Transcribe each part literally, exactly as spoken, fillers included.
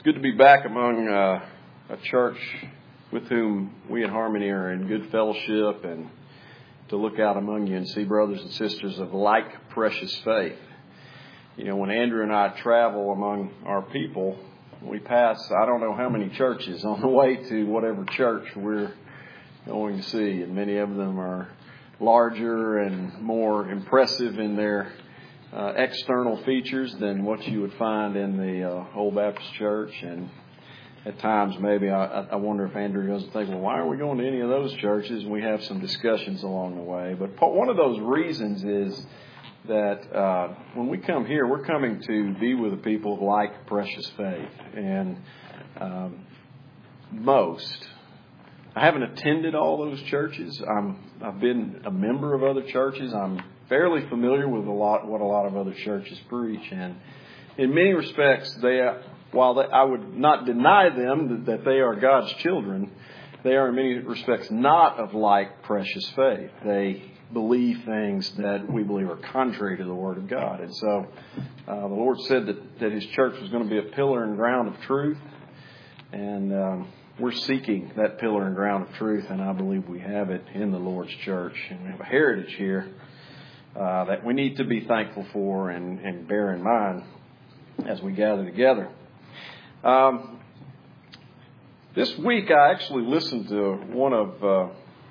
It's good to be back among uh, a church with whom we at Harmony are in good fellowship, and to look out among you and see brothers and sisters of like precious faith. You know, when Andrew and I travel among our people, we pass I don't know how many churches on the way to whatever church we're going to see, and many of them are larger and more impressive in their Uh, external features than what you would find in the uh, Old Baptist Church. And at times maybe I, I wonder if Andrew doesn't think, well, why are we going to any of those churches? And we have some discussions along the way. But one of those reasons is that uh, when we come here, we're coming to be with the people of like precious faith. And um, most, I haven't attended all those churches. I'm, I've been a member of other churches. I'm fairly familiar with a lot what a lot of other churches preach, and in many respects, they, while they, I would not deny them that, that they are God's children, they are in many respects not of like precious faith. They believe things that we believe are contrary to the Word of God, and so uh, the Lord said that, that His church was going to be a pillar and ground of truth, and um, we're seeking that pillar and ground of truth, and I believe we have it in the Lord's church, and we have a heritage here Uh, that we need to be thankful for and, and bear in mind as we gather together. Um, this week I actually listened to one of uh,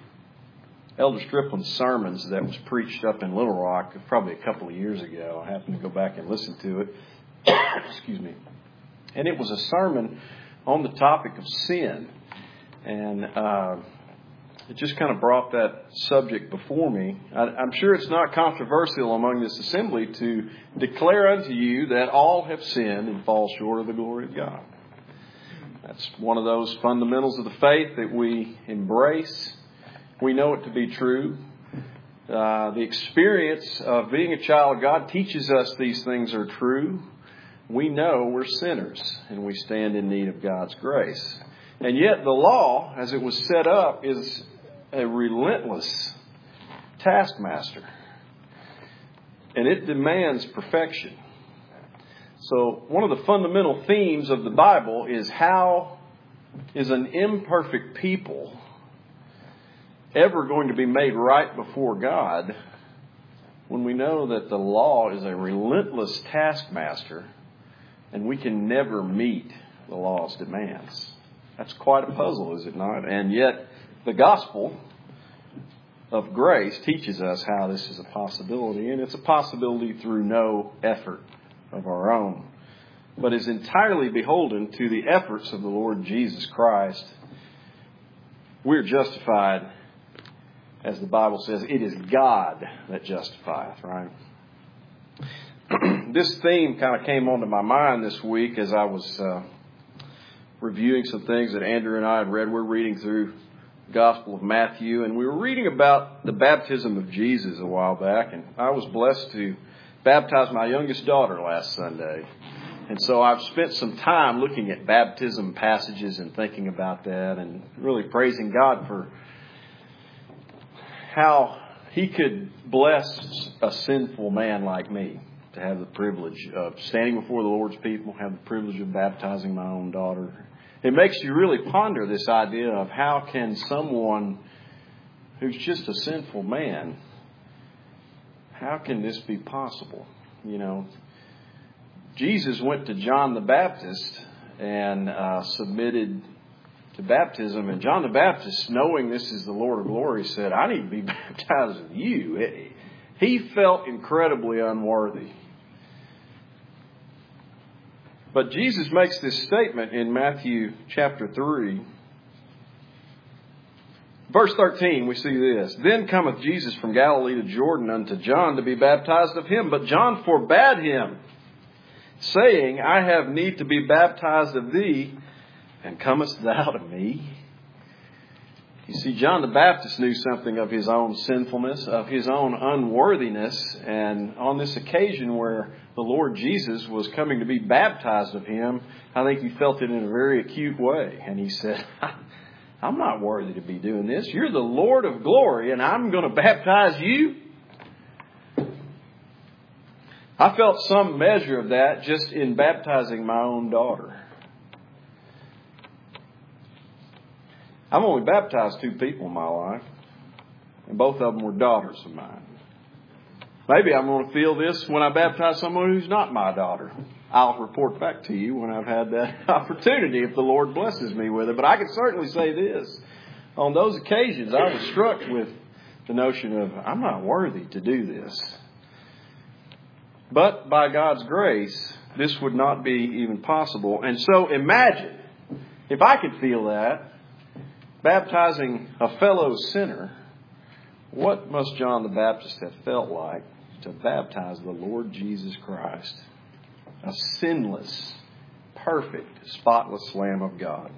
Elder Strickland's sermons that was preached up in Little Rock probably a couple of years ago. I happened to go back and listen to it. Excuse me. And it was a sermon on the topic of sin. And uh It just kind of brought that subject before me. I, I'm sure it's not controversial among this assembly to declare unto you that all have sinned and fall short of the glory of God. That's one of those fundamentals of the faith that we embrace. We know it to be true. Uh, the experience of being a child of God teaches us these things are true. We know we're sinners and we stand in need of God's grace. And yet the law, as it was set up, is a relentless taskmaster. And it demands perfection. So one of the fundamental themes of the Bible is how is an imperfect people ever going to be made right before God when we know that the law is a relentless taskmaster and we can never meet the law's demands. That's quite a puzzle, is it not? And yet the gospel of grace teaches us how this is a possibility, and it's a possibility through no effort of our own, but is entirely beholden to the efforts of the Lord Jesus Christ. We're justified, as the Bible says, it is God that justifieth, right? This theme kind of came onto my mind this week as I was uh, reviewing some things that Andrew and I had read. We're reading through Gospel of Matthew, and we were reading about the baptism of Jesus a while back, and I was blessed to baptize my youngest daughter last Sunday. And so I've spent some time looking at baptism passages and thinking about that and really praising God for how He could bless a sinful man like me to have the privilege of standing before the Lord's people, have the privilege of baptizing my own daughter. It makes you really ponder this idea of how can someone who's just a sinful man, how can this be possible? You know, Jesus went to John the Baptist and uh, submitted to baptism. And John the Baptist, knowing this is the Lord of glory, said, I need to be baptized with you. It, he felt incredibly unworthy. But Jesus makes this statement in Matthew chapter three. Verse thirteen, we see this. Then cometh Jesus from Galilee to Jordan unto John to be baptized of him. But John forbade him, saying, I have need to be baptized of thee, and comest thou to me? You see, John the Baptist knew something of his own sinfulness, of his own unworthiness. And on this occasion where the Lord Jesus was coming to be baptized of him, I think he felt it in a very acute way. And he said, I'm not worthy to be doing this. You're the Lord of glory, and I'm going to baptize you? I felt some measure of that just in baptizing my own daughter. I've only baptized two people in my life, and both of them were daughters of mine. Maybe I'm going to feel this when I baptize someone who's not my daughter. I'll report back to you when I've had that opportunity if the Lord blesses me with it. But I can certainly say this. On those occasions, I was struck with the notion of, I'm not worthy to do this. But by God's grace, this would not be even possible. And so imagine, if I could feel that, baptizing a fellow sinner, what must John the Baptist have felt like to baptize the Lord Jesus Christ, a sinless, perfect, spotless Lamb of God?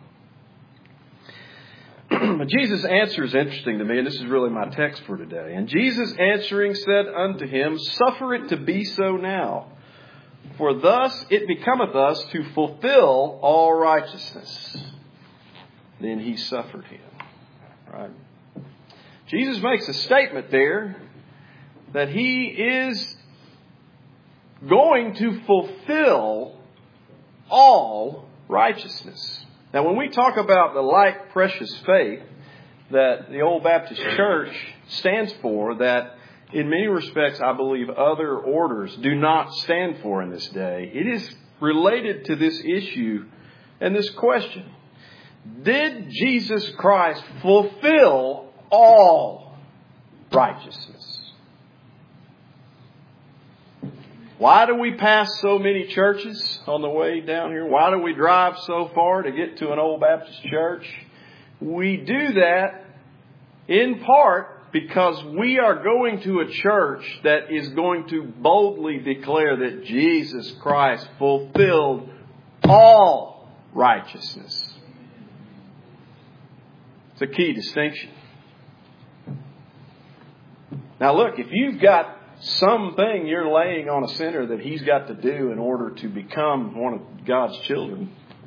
Jesus' answer is interesting to me, and this is really my text for today. And Jesus answering said unto him, Suffer it to be so now, for thus it becometh us to fulfill all righteousness. Then he suffered him. Right? Jesus makes a statement there that he is going to fulfill all righteousness. Now, when we talk about the like precious faith that the Old Baptist Church stands for, that in many respects I believe other orders do not stand for in this day, it is related to this issue and this question. Did Jesus Christ fulfill all righteousness? Why do we pass so many churches on the way down here? Why do we drive so far to get to an Old Baptist church? We do that in part because we are going to a church that is going to boldly declare that Jesus Christ fulfilled all righteousness. It's a key distinction. Now look, if you've got something you're laying on a sinner that he's got to do in order to become one of God's children,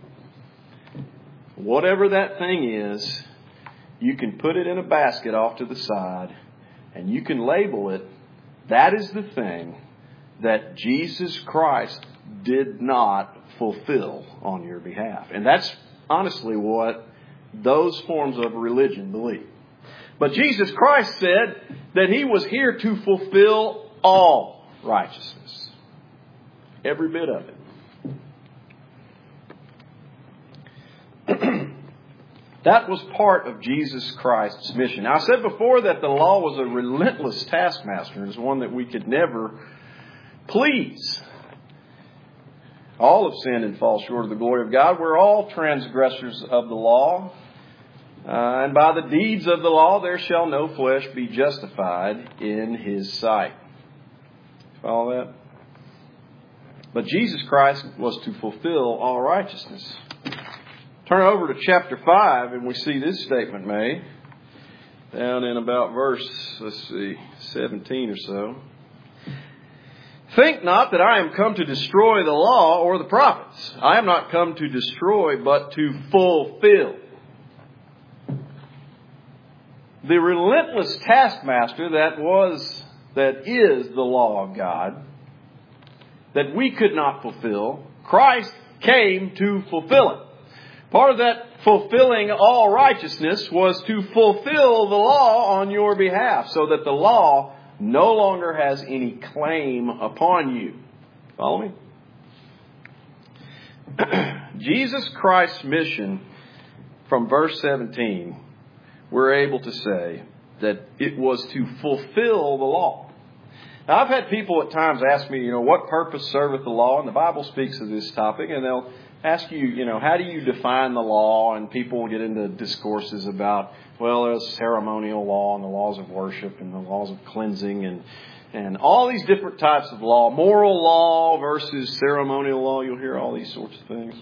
whatever that thing is, you can put it in a basket off to the side and you can label it, that is the thing that Jesus Christ did not fulfill on your behalf. And that's honestly what those forms of religion believe. But Jesus Christ said that he was here to fulfill all righteousness. Every bit of it. That was part of Jesus Christ's mission. Now, I said before that the law was a relentless taskmaster. It was one that we could never please. All have sinned and fall short of the glory of God. We're all transgressors of the law. Uh, and by the deeds of the law there shall no flesh be justified in his sight. Follow that? But Jesus Christ was to fulfill all righteousness. Turn over to chapter five and we see this statement made. Down in about verse, let's see, seventeen or so. Think not that I am come to destroy the law or the prophets. I am not come to destroy, but to fulfill. The relentless taskmaster that was, that is the law of God, that we could not fulfill, Christ came to fulfill it. Part of that fulfilling all righteousness was to fulfill the law on your behalf, so that the law no longer has any claim upon you. Follow me? Jesus Christ's mission from verse seventeen, we're able to say that it was to fulfill the law. Now, I've had people at times ask me, you know, what purpose serveth the law? And the Bible speaks of this topic, and they'll ask you, you know, how do you define the law? And people will get into discourses about, well, there's ceremonial law and the laws of worship and the laws of cleansing and and all these different types of law. Moral law versus ceremonial law. You'll hear all these sorts of things.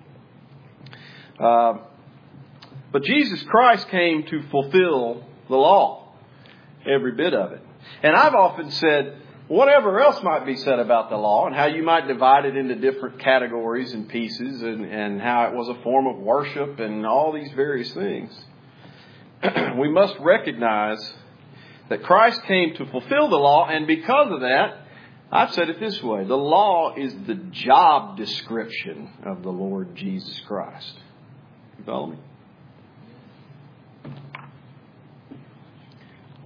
Uh, but Jesus Christ came to fulfill the law, every bit of it. And I've often said, whatever else might be said about the law and how you might divide it into different categories and pieces and, and how it was a form of worship and all these various things, we must recognize that Christ came to fulfill the law, and because of that, I've said it this way, the law is the job description of the Lord Jesus Christ. You follow me?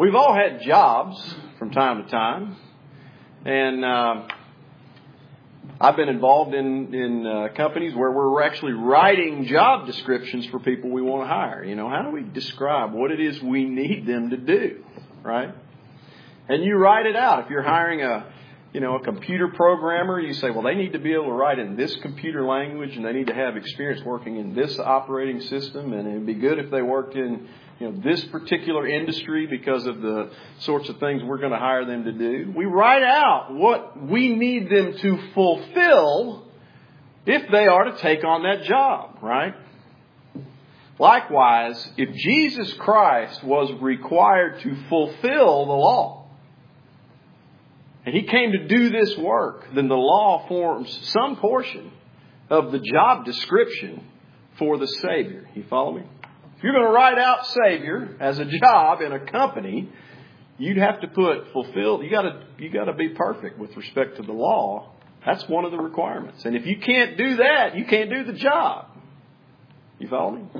We've all had jobs from time to time. And uh, I've been involved in, in uh, companies where we're actually writing job descriptions for people we want to hire. You know, how do we describe what it is we need them to do, right? And you write it out. If you're hiring a, you know, a computer programmer, you say, well, they need to be able to write in this computer language and they need to have experience working in this operating system. And it would be good if they worked in, you know, this particular industry because of the sorts of things we're going to hire them to do. We write out what we need them to fulfill if they are to take on that job, right? Likewise, if Jesus Christ was required to fulfill the law, and He came to do this work, then the law forms some portion of the job description for the Savior. You follow me? If you're going to write out Savior as a job in a company, you'd have to put fulfilled. You got to you got to be perfect with respect to the law. That's one of the requirements. And if you can't do that, you can't do the job. You follow me?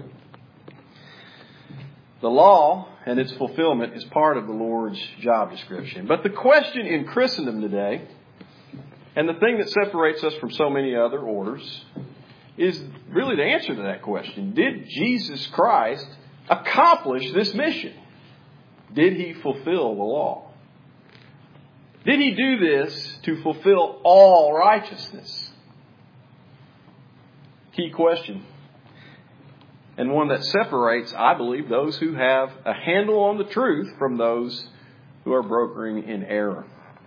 The law and its fulfillment is part of the Lord's job description. But the question in Christendom today, and the thing that separates us from so many other orders, is really the answer to that question. Did Jesus Christ accomplish this mission? Did He fulfill the law? Did He do this to fulfill all righteousness? Key question. And one that separates, I believe, those who have a handle on the truth from those who are brokering in error.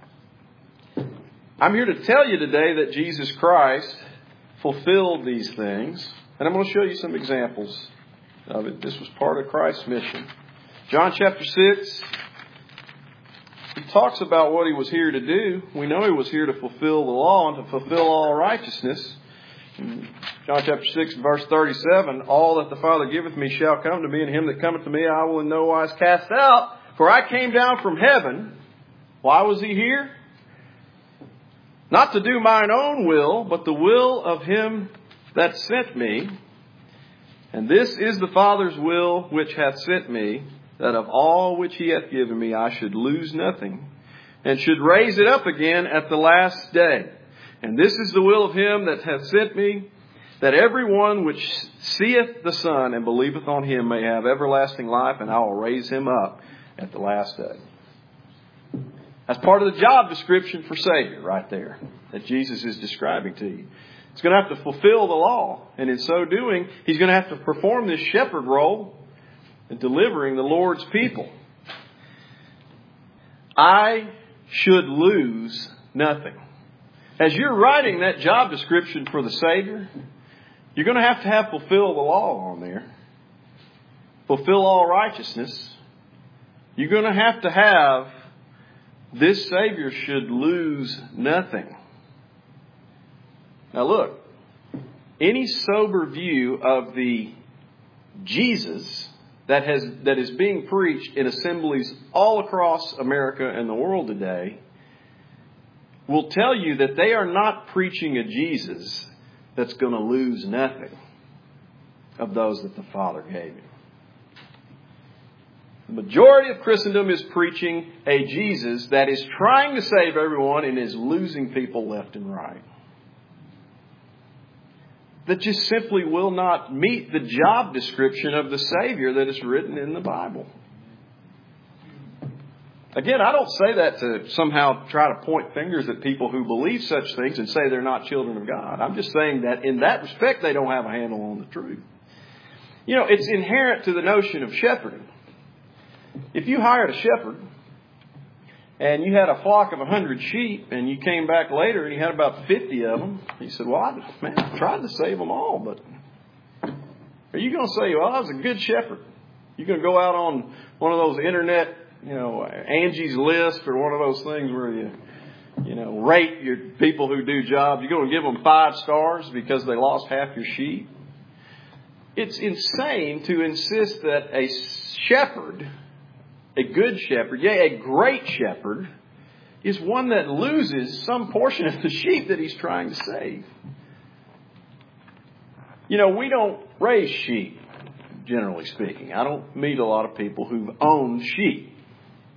I'm here to tell you today that Jesus Christ fulfilled these things. And I'm going to show you some examples of it. This was part of Christ's mission. John chapter six, He talks about what He was here to do. We know He was here to fulfill the law and to fulfill all righteousness. John chapter six, verse thirty-seven, all that the Father giveth me shall come to me, and him that cometh to me I will in no wise cast out. For I came down from heaven. Why was He here? Not to do mine own will, but the will of Him that sent me. And this is the Father's will which hath sent me, that of all which He hath given me I should lose nothing, and should raise it up again at the last day. And this is the will of Him that hath sent me, that every one which seeth the Son and believeth on Him may have everlasting life, and I will raise him up at the last day. That's part of the job description for Savior right there that Jesus is describing to you. He's going to have to fulfill the law. And in so doing, He's going to have to perform this shepherd role in delivering the Lord's people. I should lose nothing. As you're writing that job description for the Savior, you're going to have to have fulfill the law on there. Fulfill all righteousness. You're going to have to have this Savior should lose nothing. Now look, any sober view of the Jesus that has that is being preached in assemblies all across America and the world today will tell you that they are not preaching a Jesus that's going to lose nothing of those that the Father gave Him. The majority of Christendom is preaching a Jesus that is trying to save everyone and is losing people left and right. That just simply will not meet the job description of the Savior that is written in the Bible. Again, I don't say that to somehow try to point fingers at people who believe such things and say they're not children of God. I'm just saying that in that respect, they don't have a handle on the truth. You know, it's inherent to the notion of shepherding. If you hired a shepherd and you had a flock of one hundred sheep and you came back later and you had about fifty of them, you said, well, I, man, I tried to save them all, but are you going to say, well, I was a good shepherd? You're going to go out on one of those internet, you know, Angie's List or one of those things where you, you know, rate your people who do jobs. You're going to give them five stars because they lost half your sheep. It's insane to insist that a shepherd, a good shepherd, yeah, a great shepherd, is one that loses some portion of the sheep that he's trying to save. You know, we don't raise sheep, generally speaking. I don't meet a lot of people who own sheep.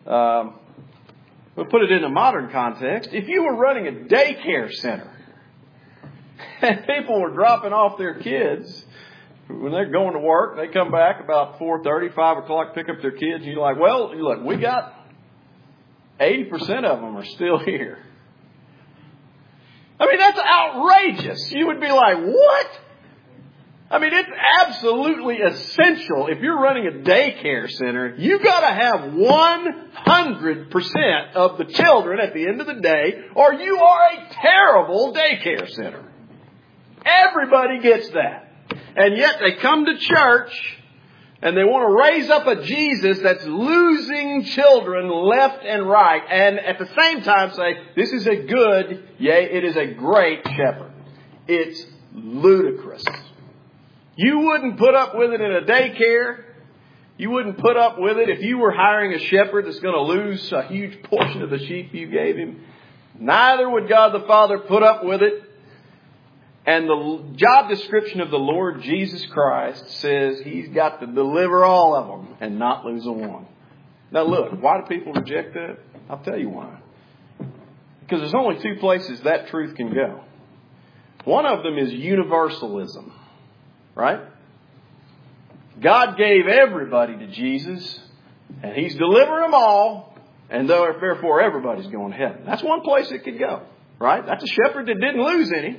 Um, we'll put it in a modern context. If you were running a daycare center and people were dropping off their kids when they're going to work, they come back about four thirty, five o'clock, pick up their kids, and you're like, well, look, we got eighty percent of them are still here. I mean, that's outrageous. You would be like, what? I mean, it's absolutely essential. If you're running a daycare center, you've got to have one hundred percent of the children at the end of the day, or you are a terrible daycare center. Everybody gets that. And yet they come to church and they want to raise up a Jesus that's losing children left and right. And at the same time say, this is a good, yea, it is a great shepherd. It's ludicrous. You wouldn't put up with it in a daycare. You wouldn't put up with it if you were hiring a shepherd that's going to lose a huge portion of the sheep you gave him. Neither would God the Father put up with it. And the job description of the Lord Jesus Christ says He's got to deliver all of them and not lose a one. Now look, why do people reject that? I'll tell you why. Because there's only two places that truth can go. One of them is universalism. Right? God gave everybody to Jesus, and He's delivered them all, and therefore everybody's going to heaven. That's one place it could go. Right? That's a shepherd that didn't lose any.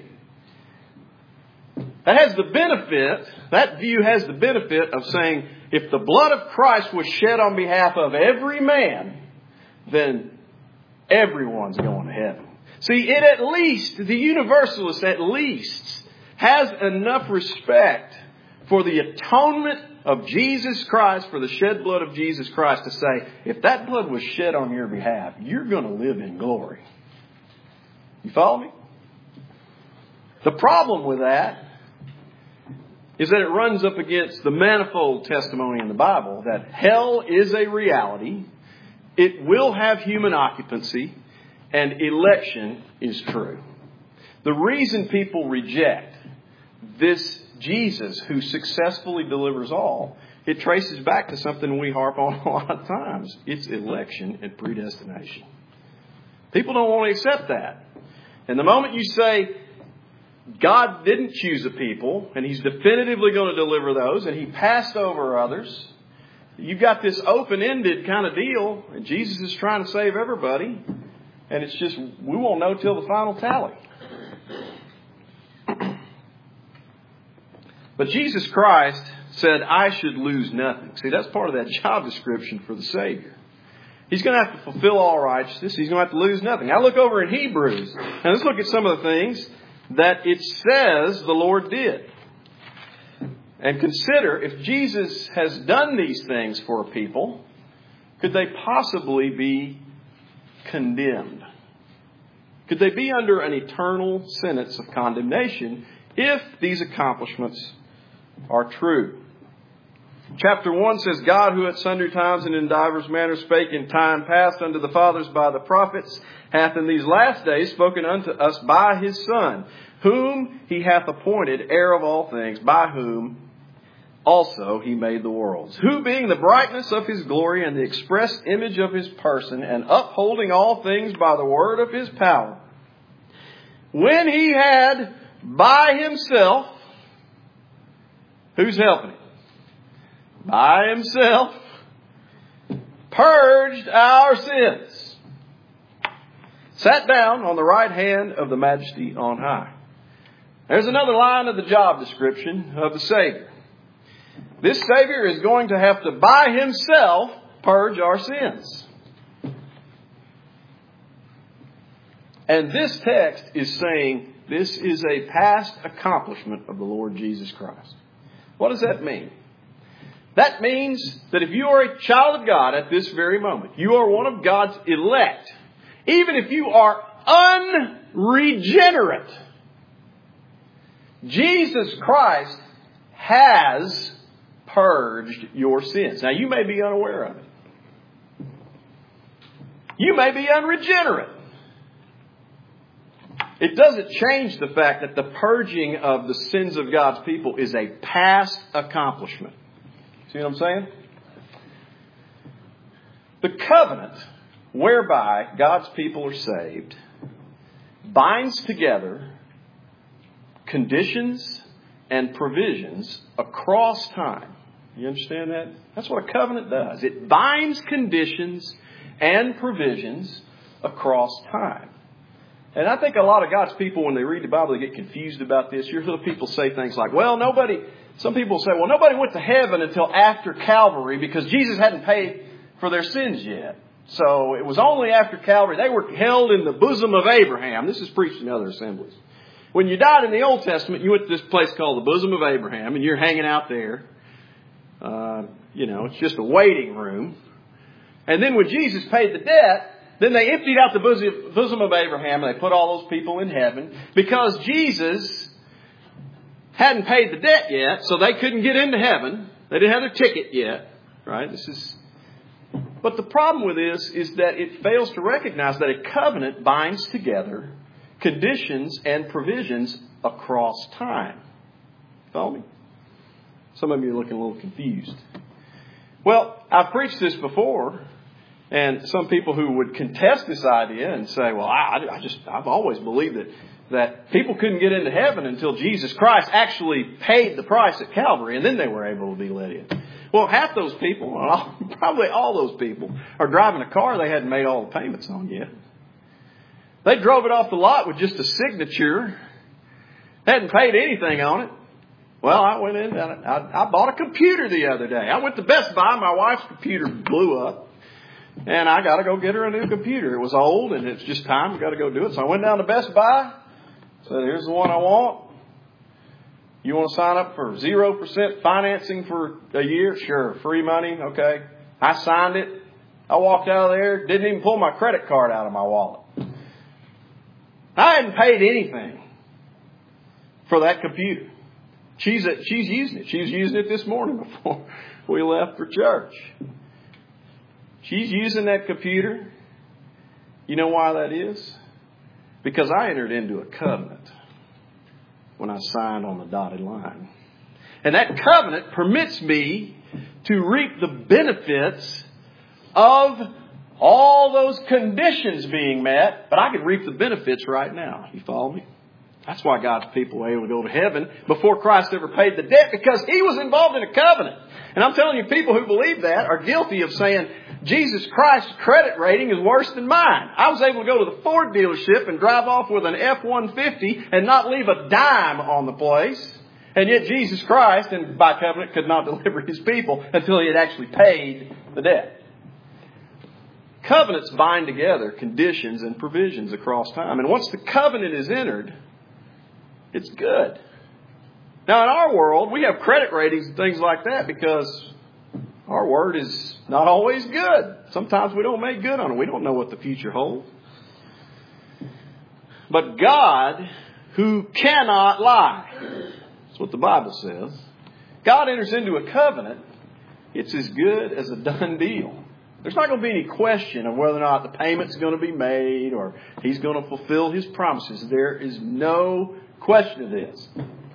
That has the benefit, that view has the benefit of saying, if the blood of Christ was shed on behalf of every man, then everyone's going to heaven. See, it at least, the universalist at least, has enough respect for the atonement of Jesus Christ, for the shed blood of Jesus Christ, to say, if that blood was shed on your behalf, you're going to live in glory. You follow me? The problem with that is that it runs up against the manifold testimony in the Bible that hell is a reality, it will have human occupancy, and election is true. The reason people reject this Jesus who successfully delivers all, it traces back to something we harp on a lot of times. It's election and predestination. People don't want to accept that. And the moment you say, God didn't choose a people, and He's definitively going to deliver those, and He passed over others, you've got this open-ended kind of deal, and Jesus is trying to save everybody, and it's just, we won't know till the final tally. But Jesus Christ said, I should lose nothing. See, that's part of that job description for the Savior. He's going to have to fulfill all righteousness. He's going to have to lose nothing. Now look over in Hebrews. Now let's look at some of the things that it says the Lord did. And consider, if Jesus has done these things for a people, could they possibly be condemned? Could they be under an eternal sentence of condemnation if these accomplishments are true? Chapter one says, God, who at sundry times and in divers manners spake in time past unto the fathers by the prophets, hath in these last days spoken unto us by His Son, whom He hath appointed heir of all things, by whom also He made the worlds. Who being the brightness of His glory and the express image of His person, and upholding all things by the word of His power, when He had by Himself, who's helping Him? By Himself, purged our sins, sat down on the right hand of the Majesty on high. There's another line of the job description of the Savior. This Savior is going to have to, by Himself, purge our sins. And this text is saying this is a past accomplishment of the Lord Jesus Christ. What does that mean? That means that if you are a child of God at this very moment, you are one of God's elect, even if you are unregenerate, Jesus Christ has purged your sins. Now, you may be unaware of it. You may be unregenerate. It doesn't change the fact that the purging of the sins of God's people is a past accomplishment. See what I'm saying? The covenant whereby God's people are saved binds together conditions and provisions across time. You understand that? That's what a covenant does. It binds conditions and provisions across time. And I think a lot of God's people, when they read the Bible, they get confused about this. You hear people say things like, well, nobody, some people say, well, nobody went to heaven until after Calvary because Jesus hadn't paid for their sins yet. So it was only after Calvary. They were held in the bosom of Abraham. This is preached in other assemblies. When you died in the Old Testament, you went to this place called the bosom of Abraham, and you're hanging out there. Uh, you know, it's just a waiting room. And then when Jesus paid the debt, then they emptied out the bosom, bosom of Abraham, and they put all those people in heaven because Jesus hadn't paid the debt yet, so they couldn't get into heaven. They didn't have their ticket yet, right? This is. But the problem with this is that it fails to recognize that a covenant binds together conditions and provisions across time. Follow me? Some of you are looking a little confused. Well, I've preached this before, and some people who would contest this idea and say, well, I, I just, I've always believed that, that people couldn't get into heaven until Jesus Christ actually paid the price at Calvary, and then they were able to be let in. Well, half those people, probably all those people, are driving a car they hadn't made all the payments on yet. They drove it off the lot with just a signature, hadn't paid anything on it. Well, I went in and I, I bought a computer the other day. I went to Best Buy. My wife's computer blew up. And I got to go get her a new computer. It was old and it's just time. We've got to go do it. So I went down to Best Buy. Said, here's the one I want. You want to sign up for zero percent financing for a year? Sure. Free money. Okay. I signed it. I walked out of there. Didn't even pull my credit card out of my wallet. I hadn't paid anything for that computer. She's she's using it. She was using it this morning before we left for church. She's using that computer. You know why that is? Because I entered into a covenant when I signed on the dotted line. And that covenant permits me to reap the benefits of all those conditions being met, but I can reap the benefits right now. You follow me? That's why God's people were able to go to heaven before Christ ever paid the debt, because He was involved in a covenant. And I'm telling you, people who believe that are guilty of saying, Jesus Christ's credit rating is worse than mine. I was able to go to the Ford dealership and drive off with an F one fifty and not leave a dime on the place. And yet Jesus Christ, and by covenant, could not deliver His people until He had actually paid the debt. Covenants bind together conditions and provisions across time. And once the covenant is entered, it's good. Now, in our world, we have credit ratings and things like that because our word is not always good. Sometimes we don't make good on it. We don't know what the future holds. But God, who cannot lie, that's what the Bible says. God enters into a covenant. It's as good as a done deal. There's not going to be any question of whether or not the payment's going to be made or He's going to fulfill His promises. There is no question of this.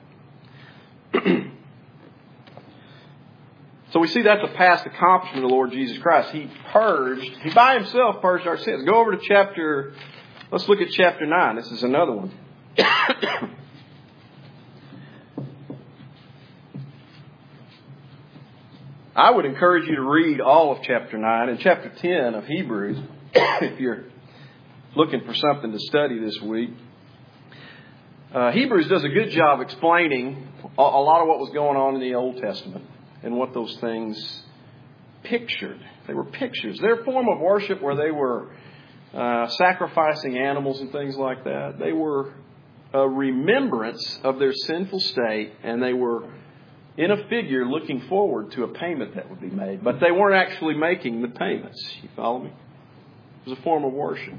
So we see that's a past accomplishment of the Lord Jesus Christ. He purged, He by Himself purged our sins. Go over to chapter, let's look at chapter nine. This is another one. I would encourage you to read all of chapter nine and chapter ten of Hebrews if you're looking for something to study this week. Uh, Hebrews does a good job explaining a, a lot of what was going on in the Old Testament and what those things pictured. They were pictures. Their form of worship where they were uh, sacrificing animals and things like that, they were a remembrance of their sinful state, and they were in a figure looking forward to a payment that would be made. But they weren't actually making the payments. You follow me? It was a form of worship.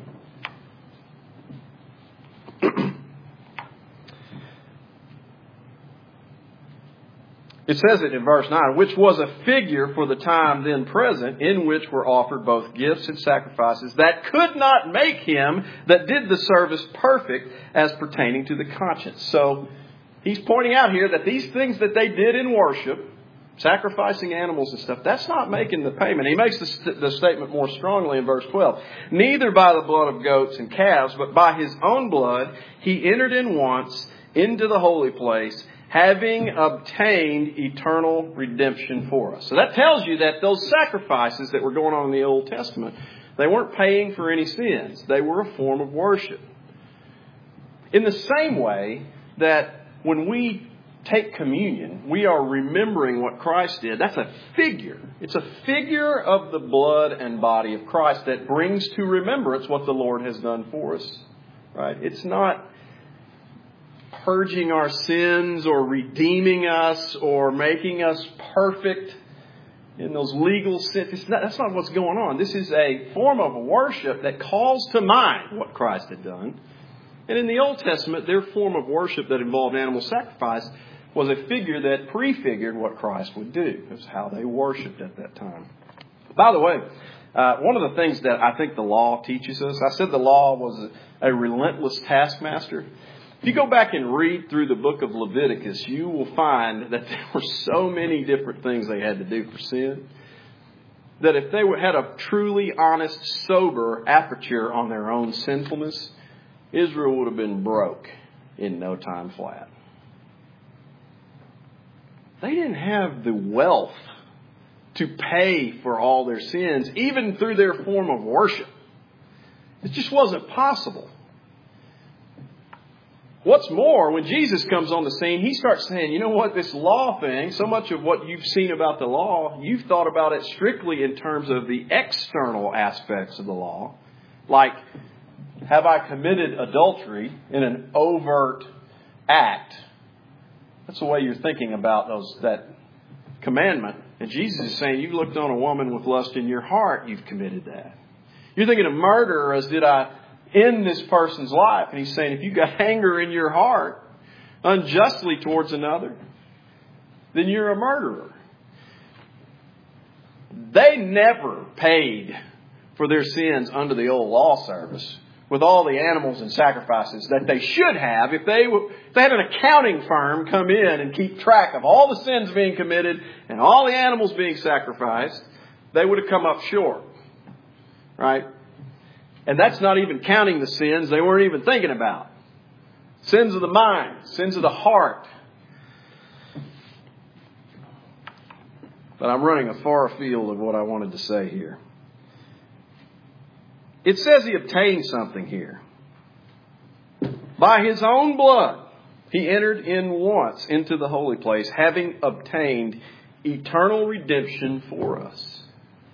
It says it in verse nine, which was a figure for the time then present, in which were offered both gifts and sacrifices that could not make him that did the service perfect as pertaining to the conscience. So he's pointing out here that these things that they did in worship, sacrificing animals and stuff, that's not making the payment. He makes the, st- the statement more strongly in verse twelve. Neither by the blood of goats and calves, but by his own blood, he entered in once into the holy place, having obtained eternal redemption for us. So that tells you that those sacrifices that were going on in the Old Testament, they weren't paying for any sins. They were a form of worship. In the same way that when we take communion, we are remembering what Christ did. That's a figure. It's a figure of the blood and body of Christ that brings to remembrance what the Lord has done for us. Right? It's not purging our sins or redeeming us or making us perfect in those legal sins. That's not what's going on. This is a form of worship that calls to mind what Christ had done. And in the Old Testament, their form of worship that involved animal sacrifice was a figure that prefigured what Christ would do. It was how they worshipped at that time. By the way, uh, one of the things that I think the law teaches us, I said the law was a, a relentless taskmaster. If you go back and read through the book of Leviticus, you will find that there were so many different things they had to do for sin, that if they had a truly honest, sober aperture on their own sinfulness, Israel would have been broke in no time flat. They didn't have the wealth to pay for all their sins, even through their form of worship. It just wasn't possible. What's more, when Jesus comes on the scene, he starts saying, you know what, this law thing, so much of what you've seen about the law, you've thought about it strictly in terms of the external aspects of the law. Like, have I committed adultery in an overt act? That's the way you're thinking about those that commandment. And Jesus is saying, you looked on a woman with lust in your heart, you've committed that. You're thinking of murder as did I end this person's life. And he's saying, if you've got anger in your heart unjustly towards another, then you're a murderer. They never paid for their sins under the old law service with all the animals and sacrifices that they should have. If they, if they had an accounting firm come in and keep track of all the sins being committed and all the animals being sacrificed, they would have come up short. Right? And that's not even counting the sins they weren't even thinking about. Sins of the mind, sins of the heart. But I'm running a far afield of what I wanted to say here. It says he obtained something here. By his own blood, he entered in once into the holy place, having obtained eternal redemption for us.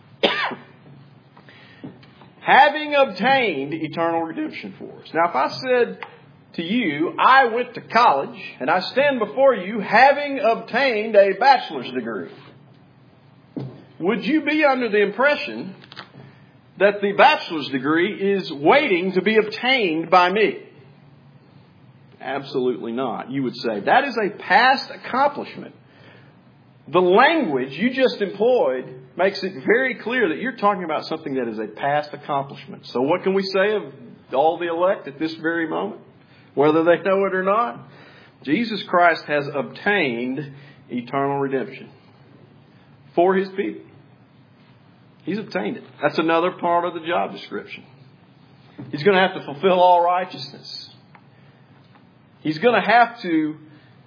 Having obtained eternal redemption for us. Now, if I said to you, I went to college and I stand before you having obtained a bachelor's degree, would you be under the impression that the bachelor's degree is waiting to be obtained by me? Absolutely not. You would say that is a past accomplishment. The language you just employed makes it very clear that you're talking about something that is a past accomplishment. So what can we say of all the elect at this very moment? Whether they know it or not, Jesus Christ has obtained eternal redemption for his people. He's obtained it. That's another part of the job description. He's going to have to fulfill all righteousness. He's going to have to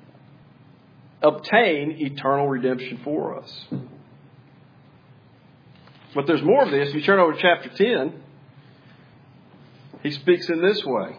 obtain eternal redemption for us. But there's more of this. If you turn over to chapter ten, he speaks in this way.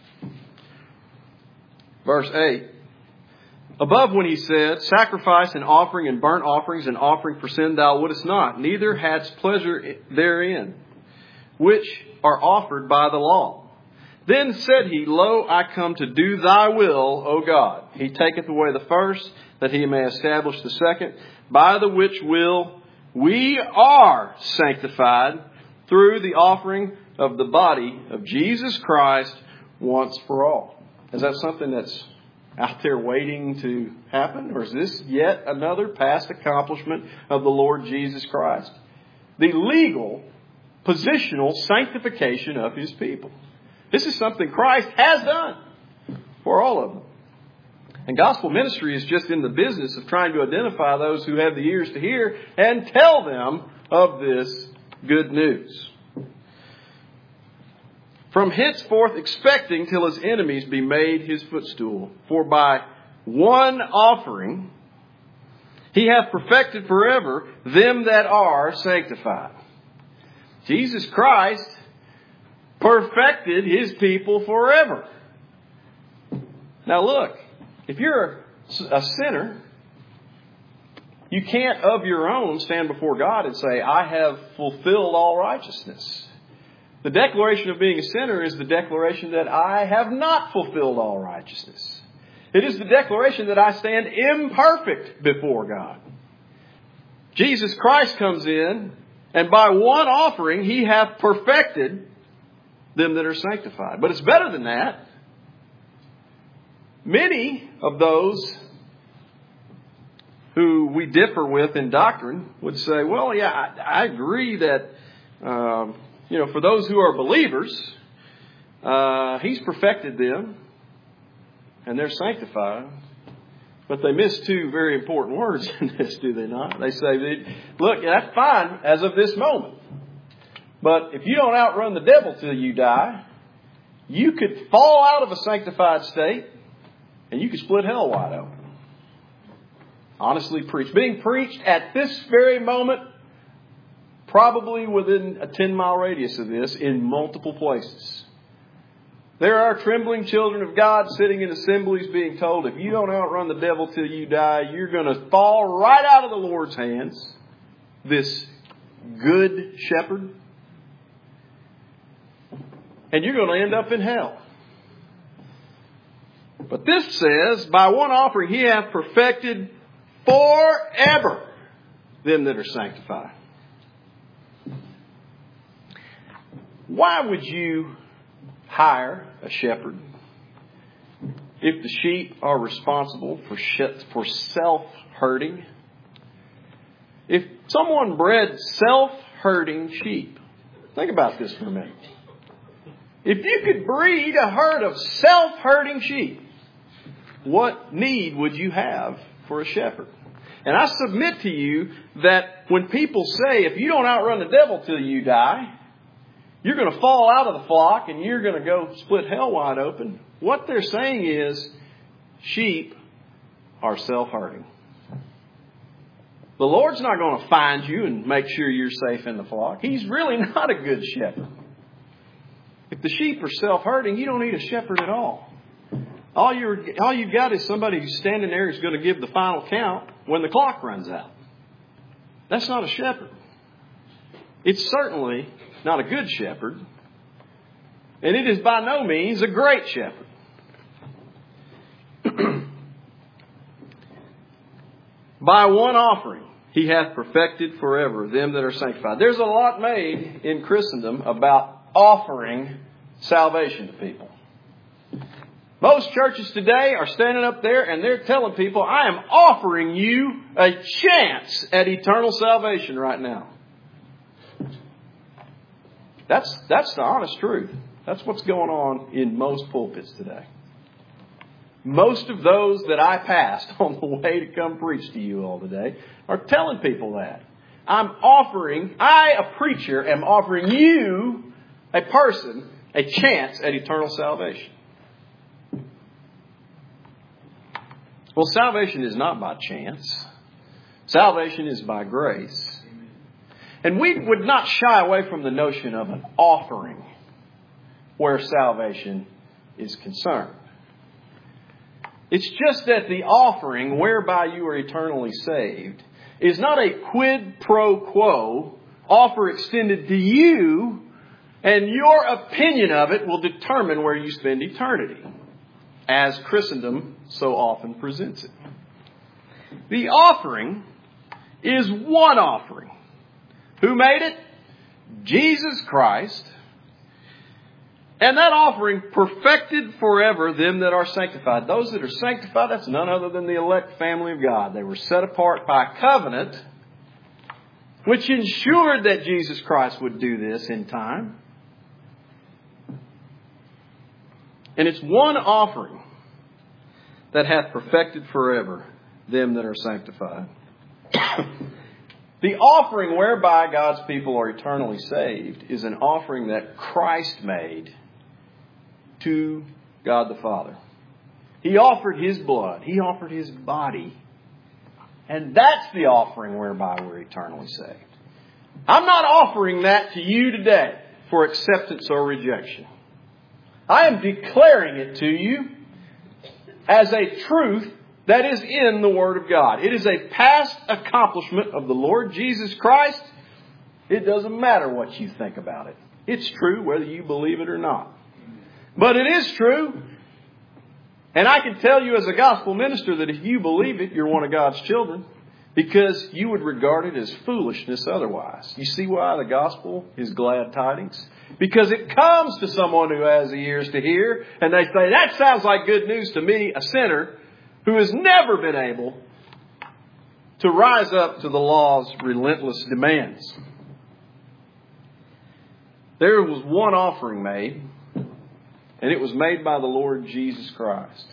Verse eight. Above when he said, sacrifice and offering and burnt offerings and offering for sin thou wouldest not, neither hadst pleasure therein, which are offered by the law. Then said he, Lo, I come to do thy will, O God. He taketh away the first, that he may establish the second, by the which will we are sanctified through the offering of the body of Jesus Christ once for all. Is that something that's out there waiting to happen? Or is this yet another past accomplishment of the Lord Jesus Christ? The legal, positional sanctification of his people. This is something Christ has done for all of them. And gospel ministry is just in the business of trying to identify those who have the ears to hear and tell them of this good news. From henceforth expecting till his enemies be made his footstool. For by one offering he hath perfected forever them that are sanctified. Jesus Christ perfected his people forever. Now look, if you're a sinner, you can't of your own stand before God and say, I have fulfilled all righteousness. The declaration of being a sinner is the declaration that I have not fulfilled all righteousness. It is the declaration that I stand imperfect before God. Jesus Christ comes in, and by one offering he hath perfected them that are sanctified. But it's better than that. Many of those who we differ with in doctrine would say, well, yeah, I, I agree that, uh, you know, for those who are believers, uh, he's perfected them and they're sanctified. But they miss two very important words in this, do they not? They say, look, that's fine as of this moment. But if you don't outrun the devil till you die, you could fall out of a sanctified state and you could split hell wide open. Honestly preached. Being preached at this very moment, probably within a ten mile radius of this, in multiple places. There are trembling children of God sitting in assemblies being told, if you don't outrun the devil till you die, you're going to fall right out of the Lord's hands. This good shepherd. And you're going to end up in hell. But this says, by one offering he hath perfected forever them that are sanctified. Why would you hire a shepherd if the sheep are responsible for for self-herding? If someone bred self-herding sheep, think about this for a minute. If you could breed a herd of self-herding sheep, what need would you have for a shepherd? And I submit to you that when people say, if you don't outrun the devil till you die, you're going to fall out of the flock and you're going to go split hell wide open. What they're saying is sheep are self-herding. The Lord's not going to find you and make sure you're safe in the flock. He's really not a good shepherd. If the sheep are self-herding, you don't need a shepherd at all. All, you're, all you've got is somebody who's standing there who's going to give the final count when the clock runs out. That's not a shepherd. It's certainly not a good shepherd. And it is by no means a great shepherd. By one offering he hath perfected forever them that are sanctified. There's a lot made in Christendom about offering salvation to people. Most churches today are standing up there and they're telling people, I am offering you a chance at eternal salvation right now. That's, that's the honest truth. That's what's going on in most pulpits today. Most of those that I passed on the way to come preach to you all today are telling people that. I'm offering, I, a preacher, am offering you, a person, a chance at eternal salvation. Well, salvation is not by chance. Salvation is by grace. And we would not shy away from the notion of an offering where salvation is concerned. It's just that the offering whereby you are eternally saved is not a quid pro quo offer extended to you, and your opinion of it will determine where you spend eternity, as Christendom so often presents it. The offering is one offering. Who made it? Jesus Christ. And that offering perfected forever them that are sanctified. Those that are sanctified, that's none other than the elect family of God. They were set apart by covenant, which ensured that Jesus Christ would do this in time. And it's one offering that hath perfected forever them that are sanctified. The offering whereby God's people are eternally saved is an offering that Christ made to God the Father. He offered His blood. He offered His body. And that's the offering whereby we're eternally saved. I'm not offering that to you today for acceptance or rejection. I am declaring it to you as a truth that is in the Word of God. It is a past accomplishment of the Lord Jesus Christ. It doesn't matter what you think about it. It's true whether you believe it or not. But it is true. And I can tell you as a gospel minister that if you believe it, you're one of God's children. Because you would regard it as foolishness otherwise. You see why the gospel is glad tidings? Because it comes to someone who has the ears to hear. And they say, that sounds like good news to me, a sinner who has never been able to rise up to the law's relentless demands. There was one offering made, and it was made by the Lord Jesus Christ.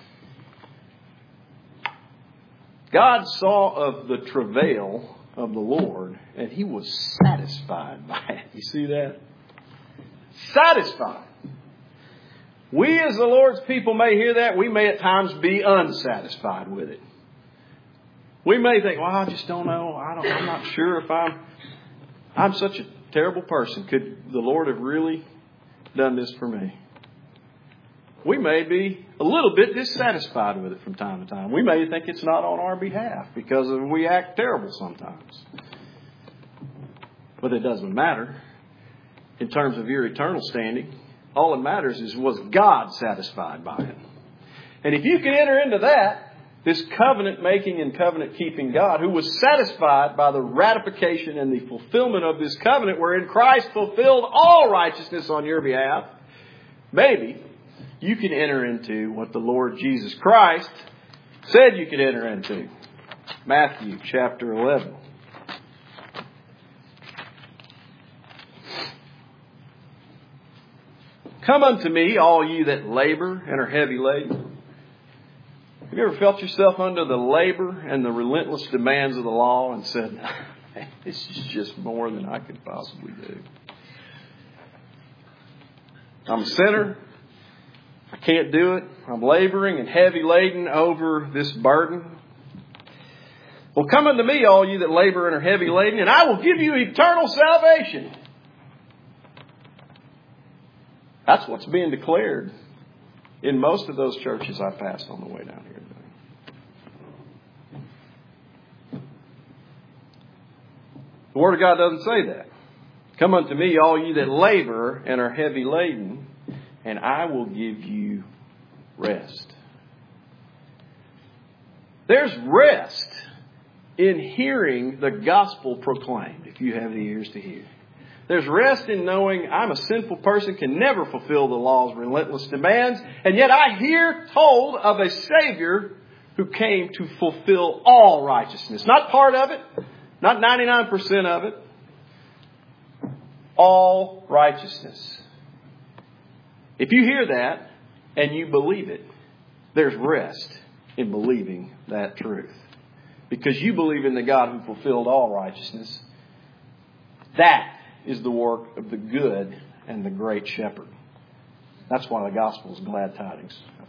God saw of the travail of the Lord, and He was satisfied by it. You see that? Satisfied. We as the Lord's people may hear that. We may at times be unsatisfied with it. We may think, well, I just don't know. I don't, I'm not sure if I'm, I'm such a terrible person. Could the Lord have really done this for me? We may be a little bit dissatisfied with it from time to time. We may think it's not on our behalf because we act terrible sometimes. But it doesn't matter. In terms of your eternal standing, all that matters is, was God satisfied by it? And if you can enter into that, this covenant-making and covenant-keeping God who was satisfied by the ratification and the fulfillment of this covenant wherein Christ fulfilled all righteousness on your behalf, maybe you can enter into what the Lord Jesus Christ said you could enter into. Matthew chapter eleven. Come unto me, all you that labor and are heavy laden. Have you ever felt yourself under the labor and the relentless demands of the law and said, this is just more than I could possibly do? I'm a sinner. I can't do it. I'm laboring and heavy laden over this burden. Well, come unto me, all you that labor and are heavy laden, and I will give you eternal salvation. That's what's being declared in most of those churches I passed on the way down here today. The Word of God doesn't say that. Come unto me, all you that labor and are heavy laden, and I will give you rest. There's rest in hearing the gospel proclaimed, if you have the ears to hear. There's rest in knowing I'm a sinful person, can never fulfill the law's relentless demands, and yet I hear told of a Savior who came to fulfill all righteousness. Not part of it, not ninety-nine percent of it. All righteousness. If you hear that and you believe it, there's rest in believing that truth. Because you believe in the God who fulfilled all righteousness. That is the work of the good and the great shepherd. That's why the gospel is glad tidings.